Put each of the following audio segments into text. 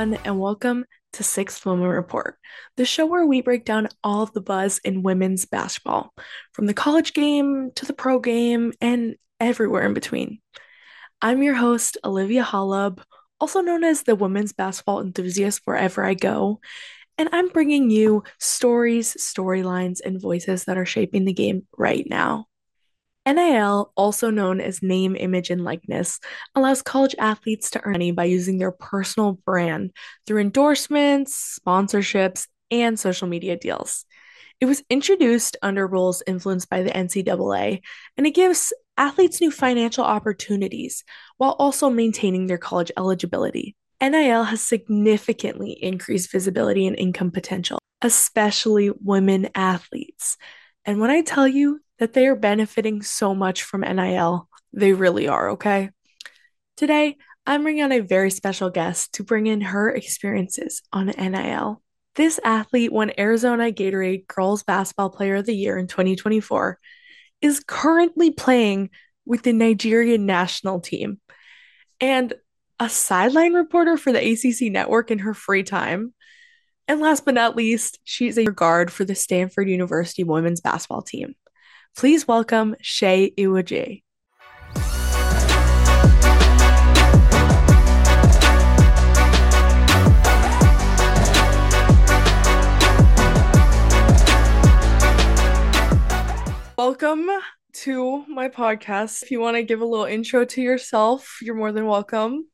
everyone, and welcome to Sixth Women Report, the show where we break down all of the buzz in women's basketball, from the college game to the pro game and everywhere in between. I'm your host, Olivia Hollub, also known as the women's basketball enthusiast wherever I go, and I'm bringing you stories, storylines, and voices that are shaping the game right now. NIL, also known as name, image, and likeness, allows college athletes to earn money by using their personal brand through endorsements, sponsorships, and social media deals. It was introduced under rules influenced by the NCAA, and it gives athletes new financial opportunities while also maintaining their college eligibility. NIL has significantly increased visibility and income potential, especially women athletes. And when I tell you that they are benefiting so much from NIL, they really are, okay? Today, I'm bringing on a very special guest to bring in her experiences on NIL. This athlete won Arizona Gatorade Girls Basketball Player of the Year in 2024, is currently playing with the Nigerian national team, and a sideline reporter for the ACC network in her free time. And last but not least, she's a guard for the Stanford University women's basketball team. Please welcome Shea Iwaje. Welcome to my podcast. If you want to give a little intro to yourself, you're more than welcome.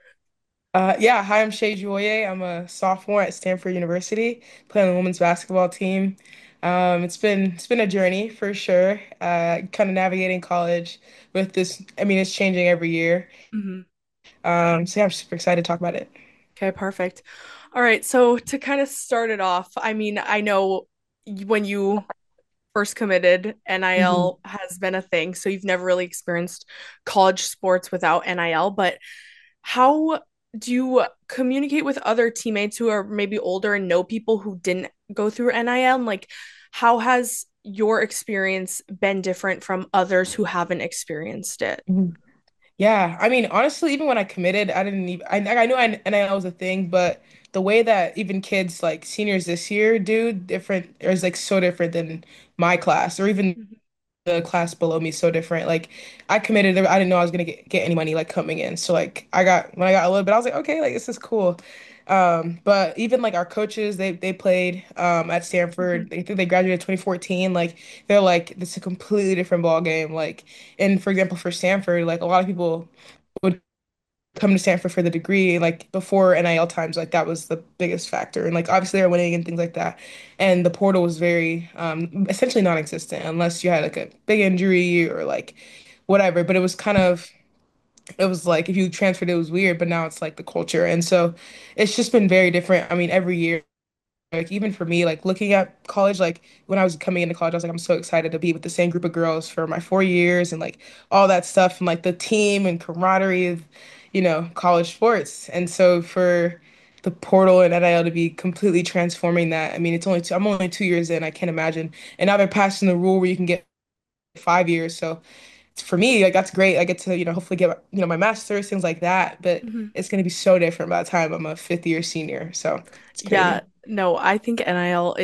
Hi, I'm Shea Joye. I'm a sophomore at Stanford University, playing on the women's basketball team. It's been a journey for sure. Kind of navigating college with this. I mean, it's changing every year. Mhm. I'm super excited to talk about it. Okay, perfect. All right, so to kind of start it off, I mean, I know when you first committed, hmm NIL has been a thing, so you've never really experienced college sports without NIL, but how do you communicate with other teammates who are maybe older and know people who didn't go through NIL? And like, how has your experience been different from others who haven't experienced it? hmm Yeah, I mean, honestly, even when I committed, I didn't even. I knew NIL was a thing, but the way that even kids like seniors this year do different is like so different than my class or even Mhm. the class below me so different. Like I committed, I didn't know I was gonna get any money like coming in. So like when I got a little bit, I was like, okay, like this is cool. But even like our coaches, they played at Mhm. Stanford. They think they graduated 2014. Like they're like this is a completely different ball game. Like and for example, for Stanford, like a lot of people would come to Stanford for the degree, like before NIL times, like that was the biggest factor. And like obviously they're winning and things like that. And the portal was very essentially non-existent unless you had like a big injury or like whatever. But it was kind of it was like if you transferred it was weird, but now it's like the culture. And so it's just been very different. I mean, every year like even for me, like looking at college, like when I was coming into college, I was like, I'm so excited to be with the same group of girls for my 4 years and like all that stuff and like the team and camaraderie of, college sports. And so for the portal and NIL to be completely transforming that, I mean, I'm only 2 years in, I can't imagine. And now they're passing the rule where you can get 5 years. So for me, like that's great. I get to, hopefully get, my master's, things like that. But Mhm. it's going to be so different by the time I'm a fifth year senior. So it's Yeah, crazy. no, I think NIL,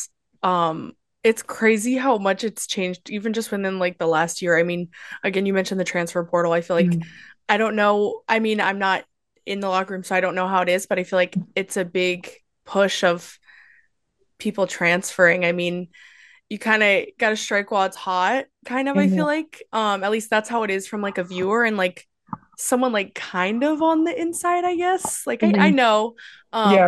um it's crazy how much it's changed even just within like the last year. I mean, again, you mentioned the transfer portal. I feel like I don't know. I mean, I'm not in the locker room, so I don't know how it is, but I feel like it's a big push of people transferring. I mean, you kind of got to strike while it's hot, kind of, I feel Mhm. like. At least that's how it is from like a viewer and like someone like kind of on the inside, I guess. Like I hmm know, Yeah. but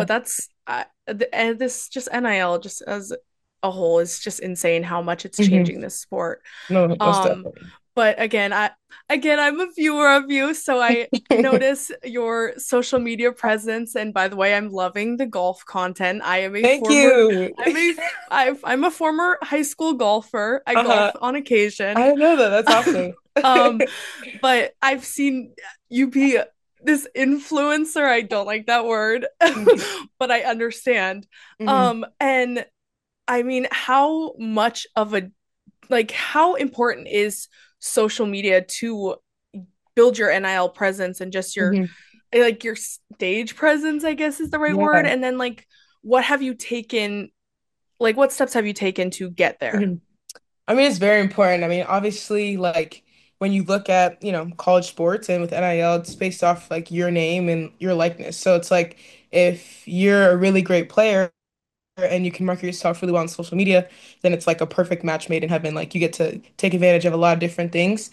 and this just NIL just as a whole is just insane how much it's hmm changing this sport. No, most Um, definitely. but again I'm a viewer of you, so I notice your social media presence. And by the way, I'm loving the golf content. Thank you. I'm a former high school golfer. I golf Uh-huh. on occasion. I didn't know that. That's awesome. um, but I've seen you be this influencer. I don't like that word, but I understand. hmm And I mean, how much of a like how important is social media to build your NIL presence and just your hmm like your stage presence, I guess is the right word. Yeah. And then like what have you taken, like what steps have you taken to get there? Mhm. I mean, it's very important. I mean, obviously, like when you look at, college sports and with NIL, it's based off like your name and your likeness. So it's like if you're a really great player and you can market yourself really well on social media, then it's like a perfect match made in heaven. Like you get to take advantage of a lot of different things.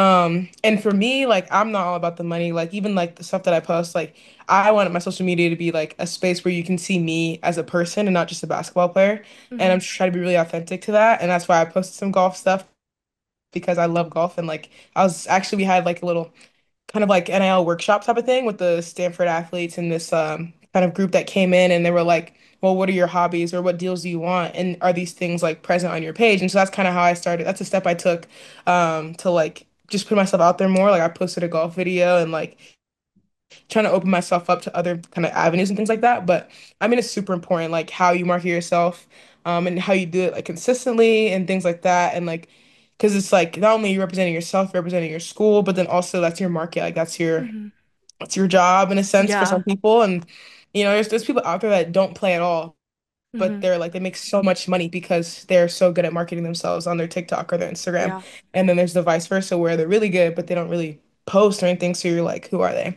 And for me, like I'm not all about the money. Like even like the stuff that I post, like I wanted my social media to be like a space where you can see me as a person and not just a basketball player. And Mm-hmm. I'm just trying to be really authentic to that. And that's why I posted some golf stuff because I love golf and like I was actually we had like a little kind of like NIL workshop type of thing with the Stanford athletes and this kind of group that came in and they were like, well, what are your hobbies or what deals do you want? And are these things like present on your page? And so that's kind of how I started. That's a step I took to like just put myself out there more. Like I posted a golf video and like trying to open myself up to other kind of avenues and things like that. But I mean, it's super important, like how you market yourself, and how you do it like consistently and things like that. And like, because it's like not only you representing yourself, representing your school, but then also that's your market. Like Mm-hmm. that's your job in a sense for some Yeah. people. And there's people out there that don't play at all but Mm-hmm. they're like they make so much money because they're so good at marketing themselves on their TikTok or their Instagram. Yeah. And then there's the vice versa where they're really good, but they don't really post or anything. So you're like, who are they?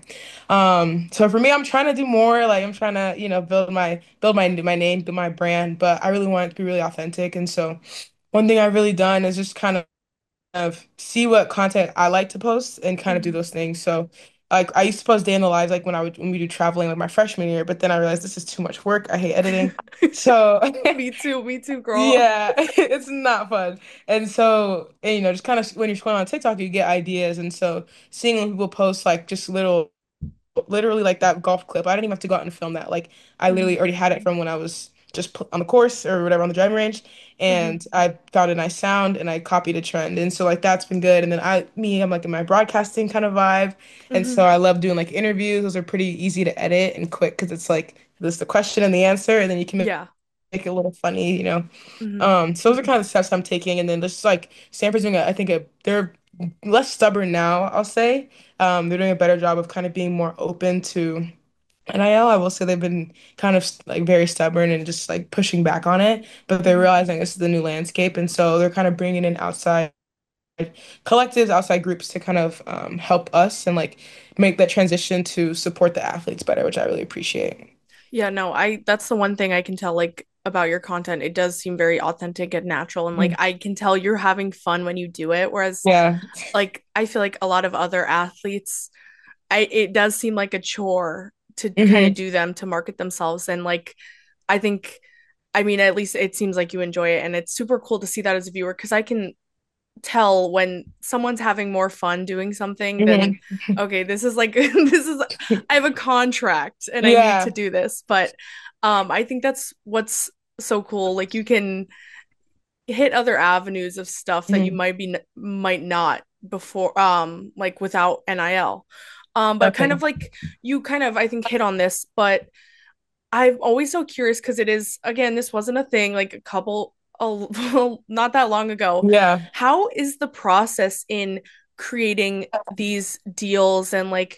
So for me, I'm trying to do more. Like I'm trying to, build my name, build my brand, but I really want it to be really authentic. And so one thing I've really done is just kind of see what content I like to post and kind of do Mm-hmm. those things. So like I used to post day in the lives like when we do traveling like my freshman year, but then I realized this is too much work. I hate editing. So Me too, girl. yeah, it's not fun. And so, just kind of when you're scrolling on TikTok, you get ideas. And so seeing when people post like just literally like that golf clip. I didn't even have to go out and film that. Like I Mm-hmm. literally already had it from when I was just on the course or whatever on the driving range, Mm-hmm. and I found a nice sound and I copied a trend, and so like that's been good. And then I'm like in my broadcasting kind of vibe, and Mm-hmm. so I love doing like interviews. Those are pretty easy to edit and quick because it's like there's the question and the answer, and then you can Yeah. make it a little funny. Mm-hmm. So those are kind of the steps I'm taking, and then just like Stanford's doing, they're less stubborn now, I'll say. They're doing a better job of kind of being more open to NIL. I will say they've been kind of like very stubborn and just like pushing back on it, but they're Mm-hmm. realizing this is the new landscape, and so they're kind of bringing in outside collectives, outside groups to kind of help us and like make that transition to support the athletes better, which I really appreciate. Yeah, no, I that's the one thing I can tell like about your content. It does seem very authentic and natural and like Mhm. I can tell you're having fun when you do it. Whereas Yeah. like I feel like a lot of other athletes, I it does seem like a chore to kind of Hmm. do them to market themselves. And like I think I mean at least it seems like you enjoy it and it's super cool to see that as a viewer because I can tell when someone's having more fun doing something than Hmm. okay, this is like this is I have a contract and I need to Yeah. do this. But I think that's what's so cool. Like you can hit other avenues of stuff that you Hmm. might not before like without NIL. But kind of Definitely. like you kind of I think hit on this, but I'm always so curious because it is again, this wasn't a thing like a couple not that long ago. Yeah. How is the process in creating these deals and like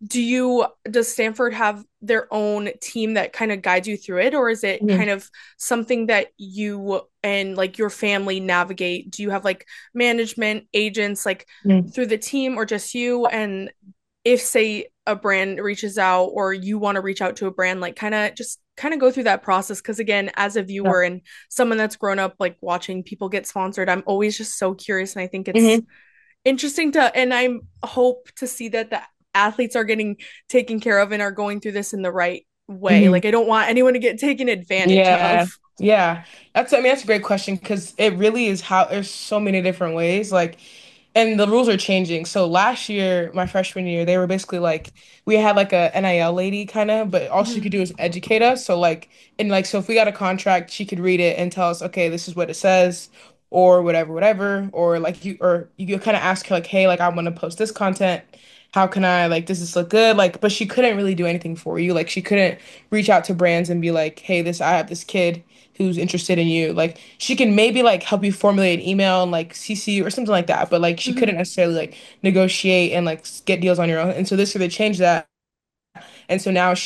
does Stanford have their own team that kind of guides you through it, or is it kind Mhm. of something that you and like your family navigate? Do you have like management agents like Mhm. through the team or just you? And if say a brand reaches out or you want to reach out to a brand, like kind of go through that process because again as a Yeah. viewer and someone that's grown up like watching people get sponsored, I'm always just so curious and I think it's Hmm. interesting to and I hope to see that the athletes are getting taken care of and are going through this in the right way. Hmm. Like I don't want anyone to get taken advantage Yeah. of. Yeah. That's a great question because it really is how there's so many different ways. Like, and the rules are changing. So last year, my freshman year, they were basically like we had like a NIL lady kind of, but all she Mhm. could do is educate us. So like and like so if we got a contract, she could read it and tell us, okay, this is what it says, or whatever, whatever. Or you kind of ask her like, hey, like I want to post this content. How can I like does this look good? Like, but she couldn't really do anything for you. Like she couldn't reach out to brands and be like, hey, this I have this kid who's interested in you. Like she can maybe like help you formulate an email and like CC you or something like that, but like she Mhm. couldn't necessarily like negotiate and like get deals on your own. And so this year they changed that. And so now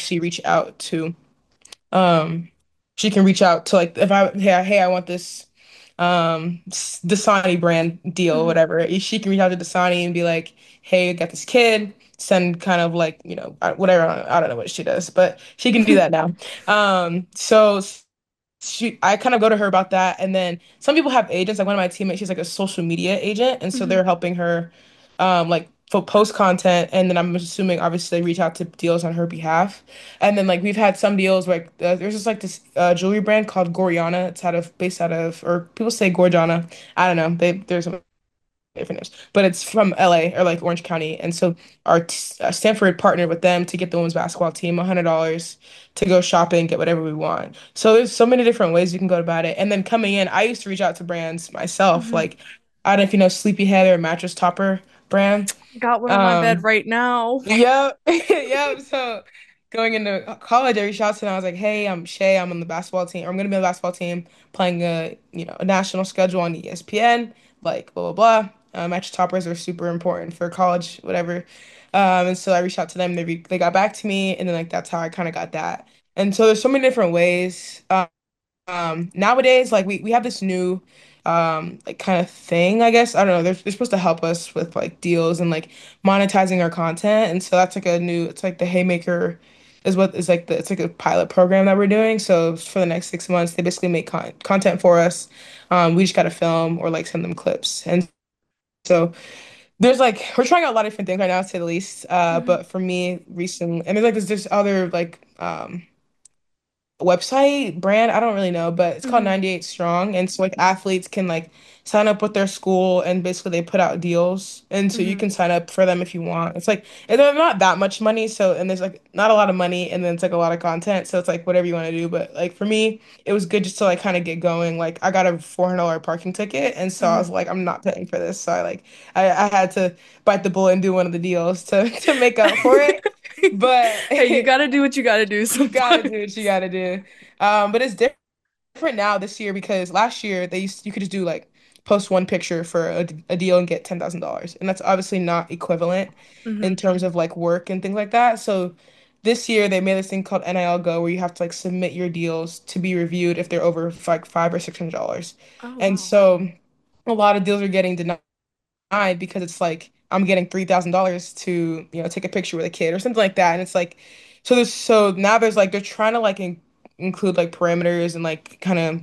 um she can reach out to like if I hey I want this Dasani brand deal, Hmm. whatever. She can reach out to Dasani and be like, hey, I got this kid. Send kind of like, whatever. I don't know what she does, but she can do that now. So I kind of go to her about that. And then some people have agents. Like one of my teammates, she's like a social media agent. And so Hmm. they're helping her like for post content. And then I'm assuming obviously they reach out to deals on her behalf. And then like we've had some deals like there's just like this jewelry brand called Goriana. It's based out of, or people say Gorjana. I don't know. There's a different names, but it's from LA or like Orange County. And so Stanford partnered with them to get the women's basketball team $100 to go shopping, get whatever we want. So there's so many different ways you can go about it. And then coming in, I used to reach out to brands myself. Hmm. Like, I don't know if you know Sleepyhead or Mattress Topper brand. Got one on my bed Um, right now. Yep. Yep. So going into college, I reached out to them. I was like, hey, I'm Shay. I'm on the basketball team. Or I'm gonna be on the basketball team playing a national schedule on ESPN, like blah blah blah. Match toppers are super important for college, whatever. And so I reached out to them. They got back to me, and then like that's how I kind of got that. And so there's so many different ways. Nowadays, like we have this new like kind of thing, I guess. I don't know. They're supposed to help us with like deals and like monetizing our content. And so that's like it's like the Haymaker is what is like it's like a pilot program that we're doing. So for the next 6 months, they basically make content for us. We just gotta film or like send them clips. And so there's like we're trying out a lot of different things right now, to say the least. Hmm. But for me recently, and there's this other like website brand, I don't really know, but it's called Hmm. 98 Strong. And so like athletes can like sign up with their school and basically they put out deals. And so you Hmm. can sign up for them if you want. It's like and they're not that much money, so and there's like not a lot of money and then it's like a lot of content. So it's like whatever you want to do. But like for me, it was good just to like kind of get going. Like I got a $400 parking ticket and so I was Hmm. like, I'm not paying for this. So I had to bite the bullet and do one of the deals to to make up for it. But Hey, you gotta do what you gotta do you gotta do sometimes. what you gotta do. But it's different now this year because last year you could just do like post one picture for a deal and get $10,000, and that's obviously not equivalent Hmm. in terms of like work and things like that. So this year they made this thing called NIL Go where you have to like submit your deals to be reviewed if they're over like $500 or $600, Oh, and wow. so a lot of deals are getting denied because it's like I'm getting $3,000 to, take a picture with a kid or something like that. And it's like, so now there's like, they're trying to like include like parameters and like kind of,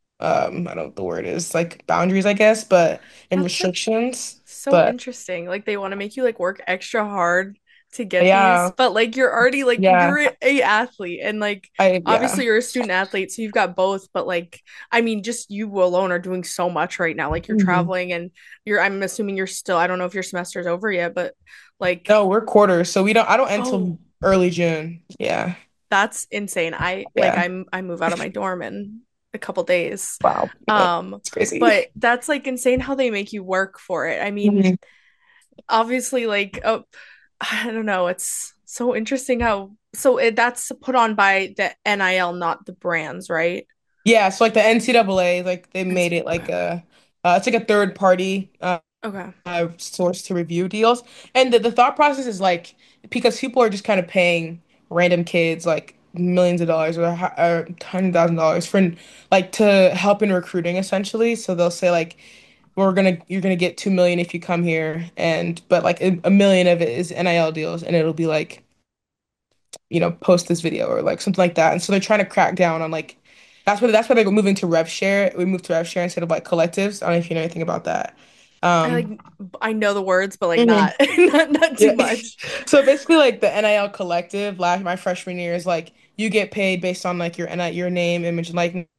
I don't know what the word is, like boundaries, I guess, but and That's like restrictions. so But interesting. Like they want to make you like work extra hard to get these, yeah, but like you're already like yeah, you're a athlete and like yeah. obviously you're a student athlete, so you've got both, but like I mean just you alone are doing so much right now. Like you're Mhm. traveling and you're I'm assuming you're still I don't know if your semester's over yet, but like No, we're quarters, so I don't end oh, till early June. Yeah, that's insane. I like yeah. I move out of my dorm in a couple days. Wow. Um It's crazy. but that's like insane how they make you work for it. I mean, Mhm. obviously like I don't know, it's so interesting how that's put on by the NIL, not the brands, right? Yeah, so like the NCAA, like they made it like NCAA. it's like a third party Okay. source to review deals. And the thought process is like because people are just kind of paying random kids like millions of dollars or $100,000 for like to help in recruiting essentially. So they'll say like you're gonna get 2 million if you come here, and but like a million of it is NIL deals, and it'll be like post this video or like something like that. And so they're trying to crack down on like that's why they're moving to rev share. We moved to rev share instead of like collectives. I don't know if you know anything about that. I like Um, I know the words, but like mhm. not not too Yeah. much. So basically like the NIL collective last my freshman year is like you get paid based on like your name, image, and likeness,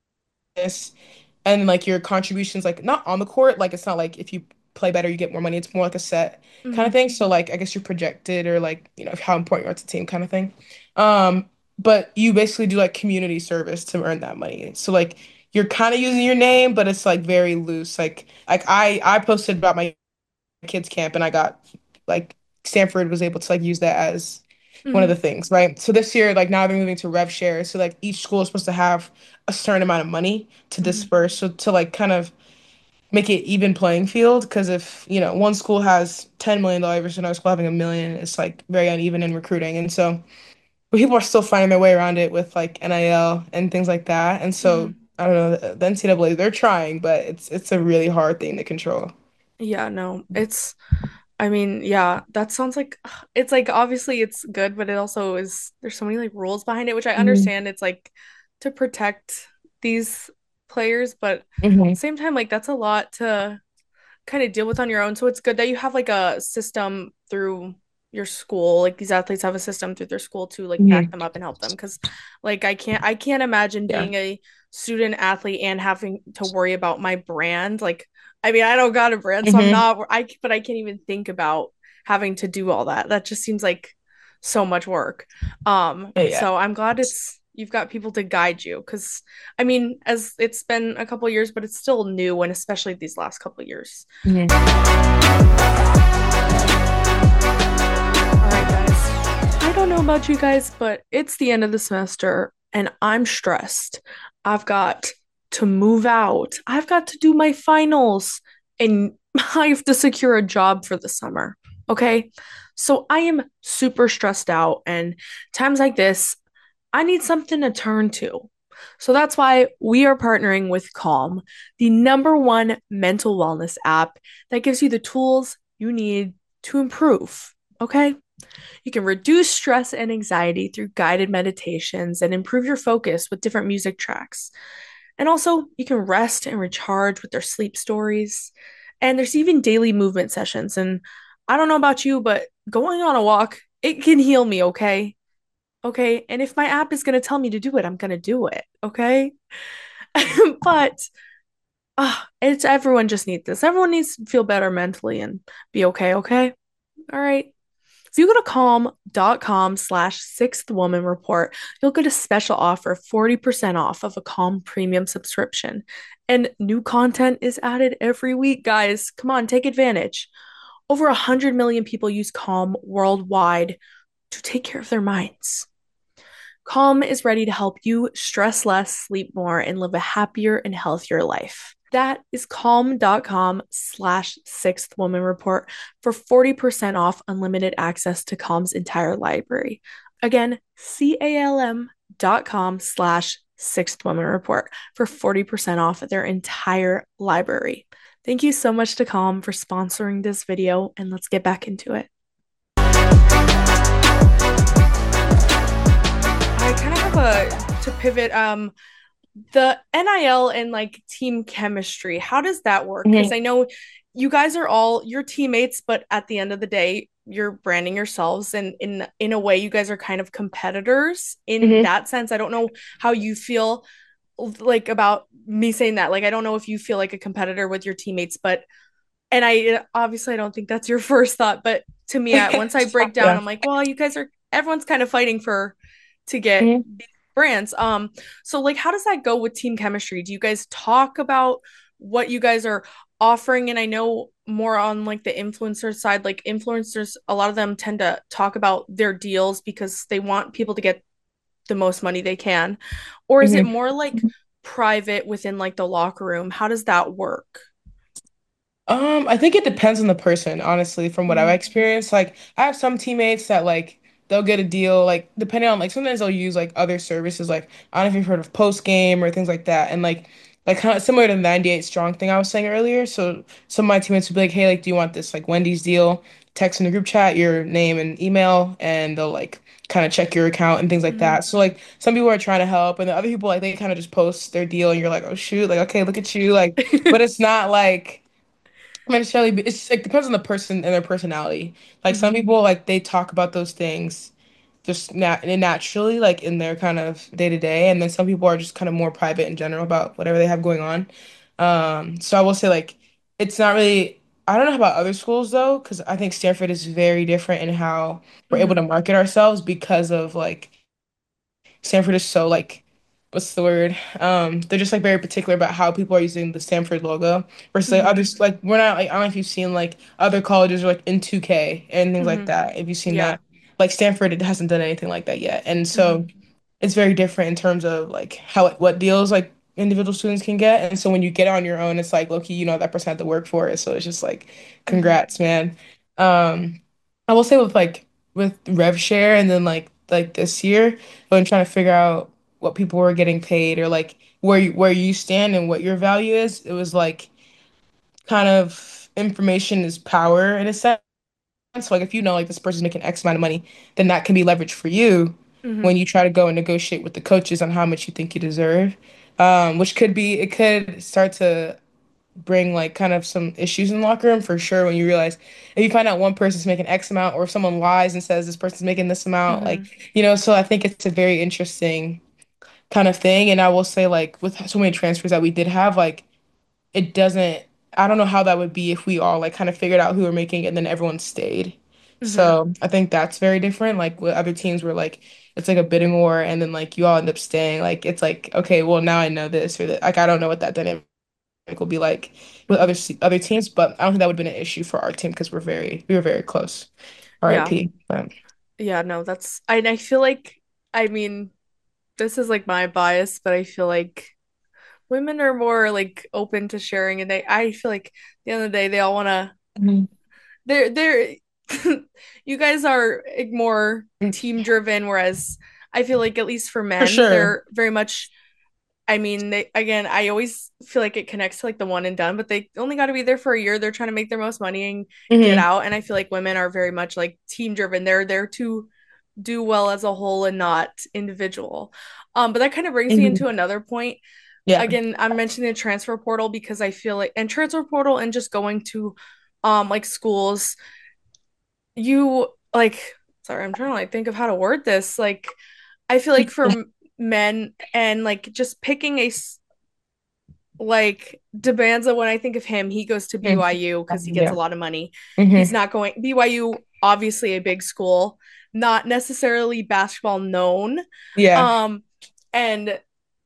and like your contributions like not on the court, like it's not like if you play better you get more money. It's more like a set kind of Hmm. thing. So like I guess you're projected or like how important you are to the team kind of thing. um but you basically do like community service to earn that money. So like you're kind of using your name but it's like very loose. Like I posted about my kids camp and I got like Stanford was able to like use that as one of Hmm. the things, right? So this year, like now they're moving to rev share. So like each school is supposed to have a certain amount of money to Hmm. disperse. So to like kind of make it even playing field because if, one school has $10 million versus another school having a million, it's like very uneven in recruiting. And so but people are still finding their way around it with like NIL and things like that. And so Mhm. I don't know, the NCAA, they're trying, but it's a really hard thing to control. Yeah, no, I mean, yeah, that sounds like it's like obviously it's good, but it also is there's so many like rules behind it, which I Hmm. understand it's like to protect these players, but at the Hmm. same time, like that's a lot to kind of deal with on your own. So it's good that you have like a system through your school. Like these athletes have a system through their school to like back Hmm. them up and help them. Because like I can't imagine Yeah. being a student athlete and having to worry about my brand. Like I mean I don't got a brand, so I'm Hmm. not but I can't even think about having to do all that. That just seems like so much work. Yeah. So I'm glad it's you've got people to guide you because I mean, as it's been a couple years, but it's still new, and especially these last couple years. Hmm. All right, guys. I don't know about you guys, but it's the end of the semester and I'm stressed. I've got to move out, I've got to do my finals, and I have to secure a job for the summer. Okay. So I am super stressed out, and times like this, I need something to turn to. So that's why we are partnering with Calm, the number one mental wellness app that gives you the tools you need to improve. Okay. You can reduce stress and anxiety through guided meditations and improve your focus with different music tracks. And also, you can rest and recharge with their sleep stories. And there's even daily movement sessions. And I don't know about you, but going on a walk, it can heal me, okay? Okay. And if my app is going to tell me to do it, I'm going to do it, okay? But it's everyone just needs this. Everyone needs to feel better mentally and be okay, okay? All right. If you go to calm.com/sixth woman report, you'll get a special offer 40% off of a Calm premium subscription. And new content is added every week, guys. Come on, take advantage. Over 100 million people use Calm worldwide to take care of their minds. Calm is ready to help you stress less, sleep more, and live a happier and healthier life. That is calm.com/sixth woman report for 40% off unlimited access to Calm's entire library. Again, calm.com/sixth woman report for 40% off their entire library. Thank you so much to Calm for sponsoring this video, and let's get back into it. I kind of have a to pivot the NIL and like team chemistry. How does that work? Because Hmm. I know you guys are all your teammates, but at the end of the day, you're branding yourselves and in a way you guys are kind of competitors in Hmm. that sense. I don't know how you feel like about me saying that. Like I don't know if you feel like a competitor with your teammates, but and I obviously I don't think that's your first thought, but to me, once I break down, Yeah. I'm like, well, you guys are everyone's kind of fighting for to get Hmm. these brands. So like, how does that go with team chemistry? Do you guys talk about what you guys are offering? And I know more on like the influencer side, like influencers, a lot of them tend to talk about their deals because they want people to get the most money they can, or is it Hmm. more like private within like the locker room? How does that work? I think it depends on the person, honestly, from what I've Mm-hmm. experienced. Like, I have some teammates that like they'll get a deal, like depending on like sometimes they'll use like other services, like I don't know if you've heard of Post Game or things like that, and like kind of similar to the 98 Strong thing I was saying earlier. So some of my teammates would be like, hey, like, do you want this like Wendy's deal? Text in the group chat your name and email, and they'll like kind of check your account and things like Mm-hmm. that. So like some people are trying to help, and the other people like they kind of just post their deal, and you're like, oh shoot, like okay, look at you, like, but it's not like necessarily it's it depends on the person and their personality. Like some Mm-hmm. people like they talk about those things just naturally like in their kind of day to day, and then some people are just kind of more private in general about whatever they have going on. So I will say like it's not really I don't know about other schools though, because I think Stanford is very different in how we're able Mm-hmm. to market ourselves because of like Stanford is so like what's the word? They're just like very particular about how people are using the Stanford logo versus like Mm-hmm. others like we're not like I don't know if you've seen like other colleges are like in 2K and things like Mm-hmm. that. If you've seen Yeah. that. Like Stanford it hasn't done anything like that yet. And Mm-hmm. so it's very different in terms of like how what deals like individual students can get. And so when you get on your own, it's like, low key, you know that person had to work for it. So it's just like, Hmm. congrats, man. Um, I will say with with rev share and then like this year, when trying to figure out what people were getting paid or like where you stand and what your value is, it was like kind of information is power in a sense. So like if you know like this person's making X amount of money, then that can be leverage for you Hmm. when you try to go and negotiate with the coaches on how much you think you deserve. Which could be it could start to bring like kind of some issues in the locker room for sure when you realize if you find out one person's making X amount or if someone lies and says this person's making this amount, like, Hmm. so I think it's a very interesting kind of thing. And I will say like with so many transfers that we did have, like it doesn't I don't know how that would be if we all like kind of figured out who were making it and then everyone stayed. Hmm. So I think that's very different. Like with other teams where like it's like a bidding war and then like you all end up staying. Like it's like, okay, well now I know this or that. Like I don't know what that dynamic will be like with other teams, but I don't think that would have been an issue for our team because we were very close. Yeah. RIP. But Yeah, no, I feel like, I mean, this is like my bias, but I feel like women are more like open to sharing, and I feel like at the end of the day they all want to, Mhm. they're you guys are like more team driven, whereas I feel like at least for For men sure. they're very much, I mean, they, again, I always feel like it connects to like the one and done, but they only got to be there for a year. They're trying to make their most money and get Hmm. out. And I feel like women are very much like team driven. They're there to do well as a whole and not individual. But that kind of brings me Hmm. into another point. Yeah. Again, I'm mentioning the transfer portal because I feel like, and transfer portal and just going to like schools, you like, sorry, I'm trying to like think of how to word this. Like, I feel like for men and like just picking like Debanza, when I think of him, he goes to Mhm. BYU because he gets a Yeah. lot of money. He's Hmm. not going BYU, obviously a big school, not necessarily basketball known. Yeah. Um, and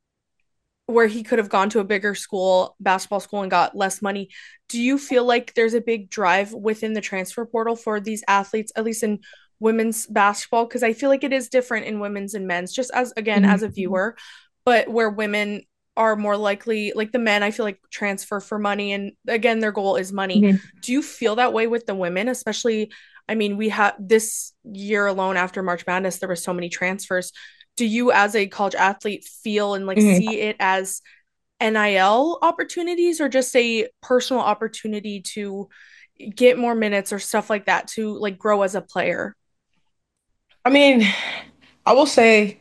where he could have gone to a bigger school, basketball school, and got less money. Do you feel like there's a big drive within the transfer portal for these athletes, at least in women's basketball? Because I feel like it is different in women's and men's, just as, again, as a Hmm. viewer, but where women are more likely, like the men, I feel like transfer for money. And again, their goal is money. Hmm. Do you feel that way with the women, especially? I mean, we had this year alone after March Madness, there were so many transfers. Do you as a college athlete feel and like Hmm. see it as NIL opportunities or just a personal opportunity to get more minutes or stuff like that to like grow as a player? I mean, I will say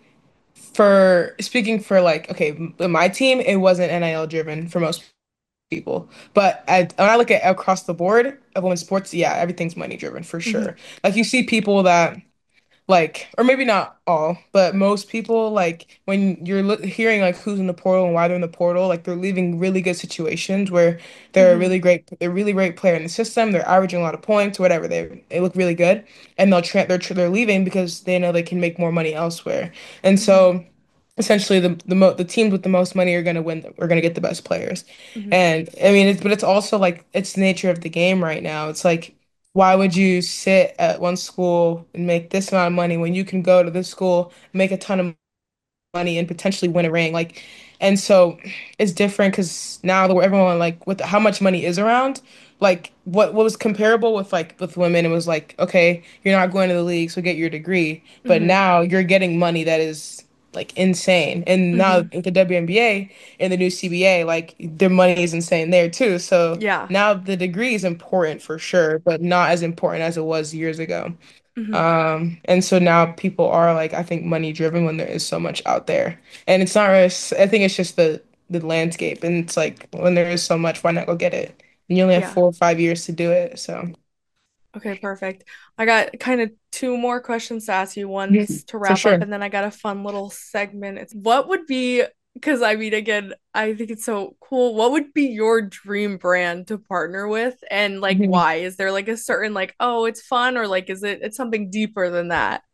for speaking for like, okay, my team, it wasn't NIL driven for most people. But when I look at across the board of women's sports, yeah, everything's money driven for Mm-hmm. sure. Like you see people that like, or maybe not all, but most people, like when you're hearing like who's in the portal and why they're in the portal, like they're leaving really good situations where Mm-hmm. they're a really great player in the system. They're averaging a lot of points, whatever. They look really good, and they're leaving because they know they can make more money elsewhere. And Mm-hmm. so, essentially, the teams with the most money are gonna win. Are gonna get the best players. Mm-hmm. And I mean, it's also like it's the nature of the game right now. It's like why would you sit at one school and make this amount of money when you can go to this school, make a ton of money, and potentially win a ring? Like, and so it's different because now the everyone like with how much money is around, like what was comparable with like with women, it was like, okay, you're not going to the league, so get your degree. But Mm-hmm. now you're getting money that is like insane. And now Mm-hmm. with the WNBA and the new CBA, like their money is insane there too. So Yeah. now the degree is important for sure, but not as important as it was years ago. Mm-hmm. And so now people are like, I think money driven when there is so much out there. And it's not really, I think it's just the landscape. And it's like when there is so much, why not go get it? And you only have Yeah. 4 or 5 years to do it. So Okay, perfect. I got kind of two more questions to ask you. mhm, One's to for wrap up, sure. and then I got a fun little segment. It's what would be, because I mean, again, I think it's so cool. What would be your dream brand to partner with, and like Mhm. why? Is there like a certain like, oh, it's fun, or like is it's something deeper than that?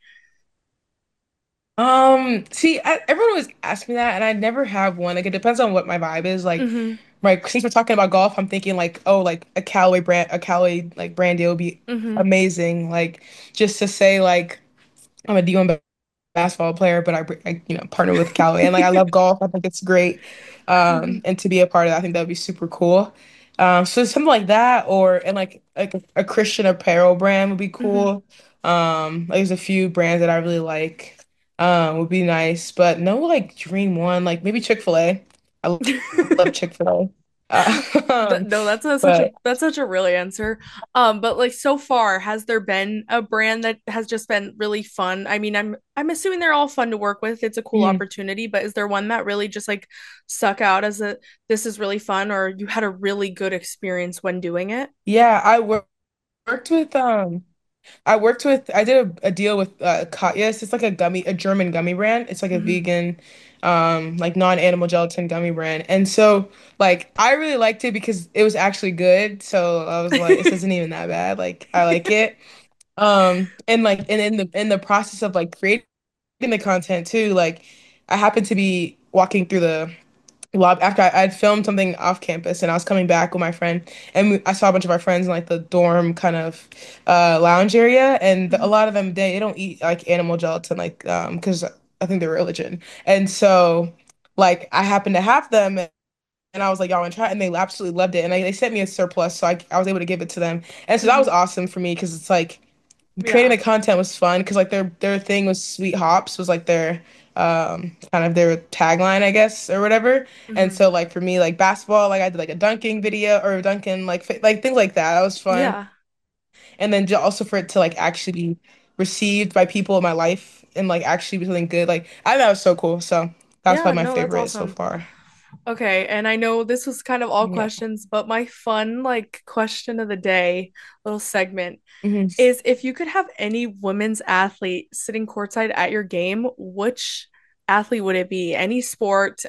See, everyone always asks me that, and I never have one. Like, it depends on what my vibe is. Like, Mm-hmm. right, since we're talking about golf, I'm thinking like, oh, like a Callaway like brand deal would be Mm-hmm. amazing. Like, just to say like I'm a D1 basketball player, but partner with Callaway. And like I love golf. I think it's great. Mhm. And to be a part of that, I think that would be super cool. So something like that, or and like a Christian apparel brand would be Mhm. cool. Like there's a few brands that I really like. Would be nice, but no like dream one. Like maybe Chick-fil-A. I love Chick-fil-A. No, But that's such a real answer. But like so far, has there been a brand that has just been really fun? I mean, I'm assuming they're all fun to work with. It's a cool mhm. opportunity, but is there one that really just like stuck out as a this is really fun, or you had a really good experience when doing it? Yeah, worked with I did a deal with Katya's. It's like a German gummy brand. It's like a Mhm. vegan, like non-animal gelatin gummy brand. And so like I really liked it because it was actually good. So I was like, this isn't even that bad. Like I like it. And like and in the process of like creating the content too, like I happened to be walking through the after I'd filmed something off campus and I was coming back with my friend and I saw a bunch of our friends in like the dorm kind of lounge area and a Mhm. lot of them they don't eat like animal gelatin like because I think they're religion and so like I happened to have them and I was like y'all want to try it? And they absolutely loved it and they sent me a surplus so I was able to give it to them and so that was Mhm. awesome for me because it's like creating Yeah. the content was fun because like their thing was sweet hops was like their kind of their tagline I guess or whatever and Mhm. so like for me like basketball like I did like a dunking video or dunking like like things like that was fun Yeah. and then also for it to like actually be received by people in my life and like actually be something good like I thought it was so cool so that's Yeah, probably my no, that's favorite so awesome. far. Okay, and I know this was kind of all Yeah. questions, but my fun like question of the day little segment Mhm. is if you could have any women's athlete sitting courtside at your game, which athlete would it be? Any sport,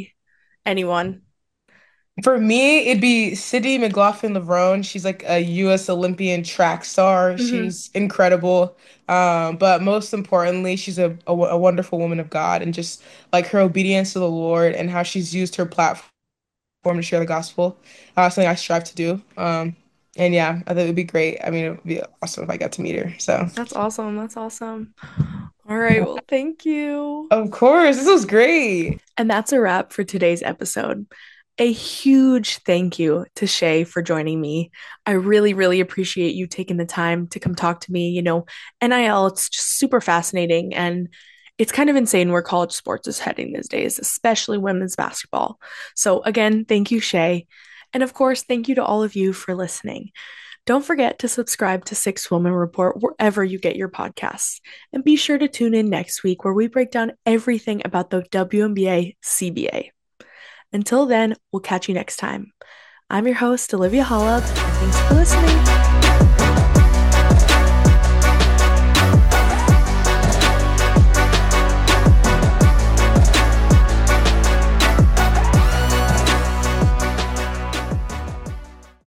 anyone? For me, it'd be Sydney McLaughlin-Levrone. She's like a U.S. Olympian track star. Hmm. She's incredible. But most importantly, she's a wonderful woman of God and just like her obedience to the Lord and how she's used her platform to share the gospel. Something I strive to do. And yeah, I think it would be great. I mean, it would be awesome if I got to meet her. So, That's awesome. That's awesome. All right, well, thank you. of course, this was great. And that's a wrap for today's episode. A huge thank you to Shay for joining me. I really, really appreciate you taking the time to come talk to me. NIL, it's just super fascinating. And it's kind of insane where college sports is heading these days, especially women's basketball. So, again, thank you, Shay. And of course, thank you to all of you for listening. Don't forget to subscribe to Six Woman Report wherever you get your podcasts. And be sure to tune in next week where we break down everything about the WNBA CBA. Until then, we'll catch you next time. I'm your host, Olivia Holland, and thanks for listening.